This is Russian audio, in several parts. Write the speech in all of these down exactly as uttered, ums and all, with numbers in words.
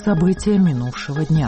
События минувшего дня.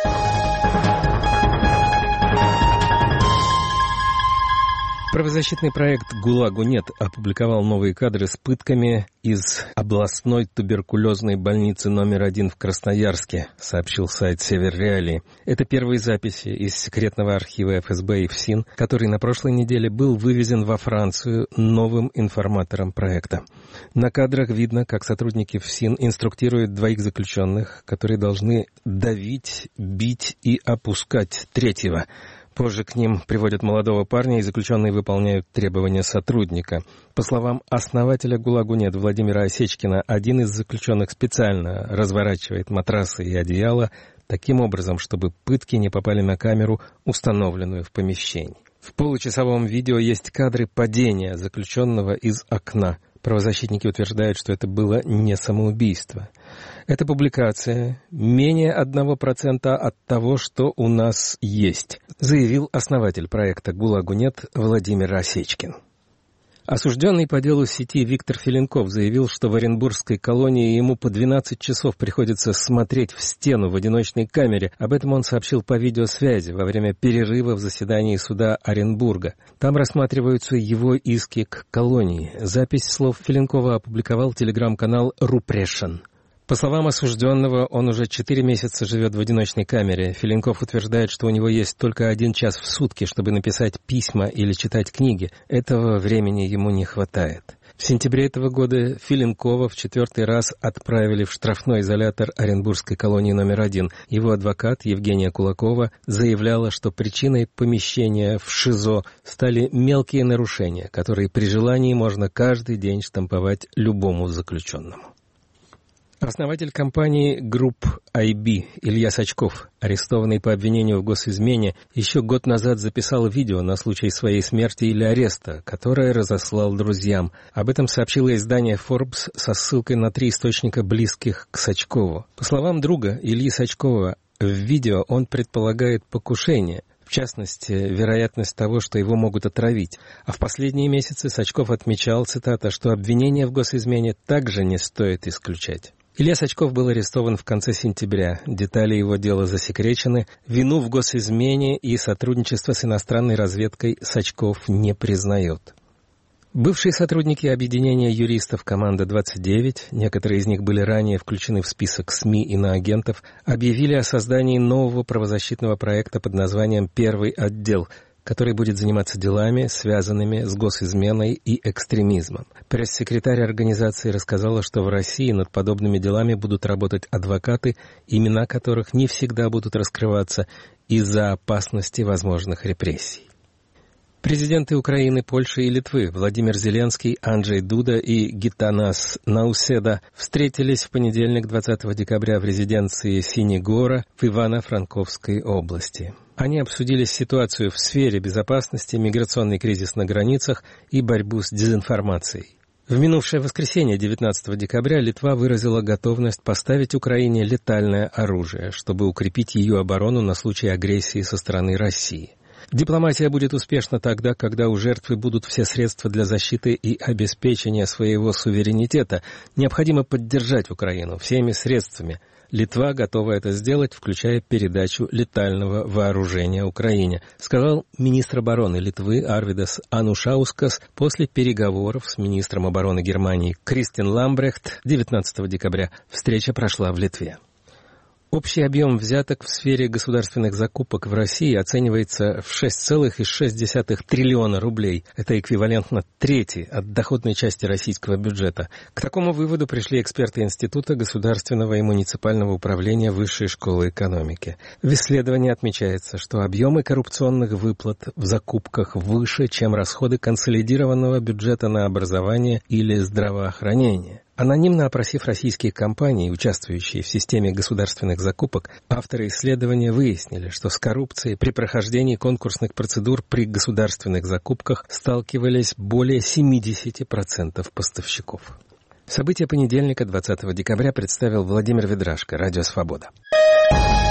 Правозащитный проект «ГУЛАГу нет» опубликовал новые кадры с пытками из областной туберкулезной больницы номер один в Красноярске, сообщил сайт «Север Реалии». Это первые записи из секретного архива эф эс бэ и ФСИН, который на прошлой неделе был вывезен во Францию новым информатором проекта. На кадрах видно, как сотрудники ФСИН инструктируют двоих заключенных, которые должны давить, бить и опускать третьего. Позже к ним приводят молодого парня, и заключенные выполняют требования сотрудника. По словам основателя «ГУЛАГу нет» Владимира Осечкина, один из заключенных специально разворачивает матрасы и одеяло таким образом, чтобы пытки не попали на камеру, установленную в помещении. В получасовом видео есть кадры падения заключенного из окна. Правозащитники утверждают, что это было не самоубийство. Эта публикация менее одного процента от того, что у нас есть, заявил основатель проекта «ГУЛАГу нет» Владимир Осечкин. Осужденный по делу сети Виктор Филенков заявил, что в Оренбургской колонии ему по двенадцать часов приходится смотреть в стену в одиночной камере. Об этом он сообщил по видеосвязи во время перерыва в заседании суда Оренбурга. Там рассматриваются его иски к колонии. Запись слов Филенкова опубликовал телеграм-канал «Рупрешен». По словам осужденного, он уже четыре месяца живет в одиночной камере. Филенков утверждает, что у него есть только один час в сутки, чтобы написать письма или читать книги. Этого времени ему не хватает. В сентябре этого года Филенкова в четвертый раз отправили в штрафной изолятор Оренбургской колонии номер один. Его адвокат Евгения Кулакова заявляла, что причиной помещения в ШИЗО стали мелкие нарушения, которые при желании можно каждый день штамповать любому заключенному. Основатель компании Group ай би Илья Сачков, арестованный по обвинению в госизмене, еще год назад записал видео на случай своей смерти или ареста, которое разослал друзьям. Об этом сообщило издание Forbes со ссылкой на три источника, близких к Сачкову. По словам друга Ильи Сачкова, в видео он предполагает покушение, в частности, вероятность того, что его могут отравить. А в последние месяцы Сачков отмечал, цитата, что обвинение в госизмене также не стоит исключать. Илья Сачков был арестован в конце сентября. Детали его дела засекречены. Вину в госизмене и сотрудничество с иностранной разведкой Сачков не признает. Бывшие сотрудники объединения юристов «Команда двадцать девять», некоторые из них были ранее включены в список СМИ иноагентов, объявили о создании нового правозащитного проекта под названием «Первый отдел», который будет заниматься делами, связанными с госизменой и экстремизмом. Пресс-секретарь организации рассказала, что в России над подобными делами будут работать адвокаты, имена которых не всегда будут раскрываться из-за опасности возможных репрессий. Президенты Украины, Польши и Литвы Владимир Зеленский, Анджей Дуда и Гитанас Науседа встретились в понедельник, двадцатого декабря, в резиденции Синегора в Ивано-Франковской области. Они обсудили ситуацию в сфере безопасности, миграционный кризис на границах и борьбу с дезинформацией. В минувшее воскресенье, девятнадцатого декабря, Литва выразила готовность поставить Украине летальное оружие, чтобы укрепить ее оборону на случай агрессии со стороны России. Дипломатия будет успешна тогда, когда у жертвы будут все средства для защиты и обеспечения своего суверенитета. Необходимо поддержать Украину всеми средствами. Литва готова это сделать, включая передачу летального вооружения Украине, сказал министр обороны Литвы Арвидас Анушаускас после переговоров с министром обороны Германии Кристин Ламбрехт девятнадцатого декабря. Встреча прошла в Литве. Общий объем взяток в сфере государственных закупок в России оценивается в шесть целых шесть десятых триллиона рублей. Это эквивалентно трети от доходной части российского бюджета. К такому выводу пришли эксперты Института государственного и муниципального управления Высшей школы экономики. В исследовании отмечается, что объемы коррупционных выплат в закупках выше, чем расходы консолидированного бюджета на образование или здравоохранение. Анонимно опросив российские компании, участвующие в системе государственных закупок, авторы исследования выяснили, что с коррупцией при прохождении конкурсных процедур при государственных закупках сталкивались более семьдесят процентов поставщиков. События понедельника, двадцатого декабря, представил Владимир Ведрашко, Радио Свобода.